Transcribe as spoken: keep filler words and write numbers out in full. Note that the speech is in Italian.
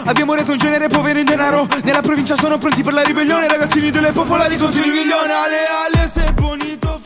Abbiamo reso un genere povero in denaro. Nella provincia sono pronti per la ribellione. Ragazzini delle popolari contro i milioni. Ale ale, sei bonito.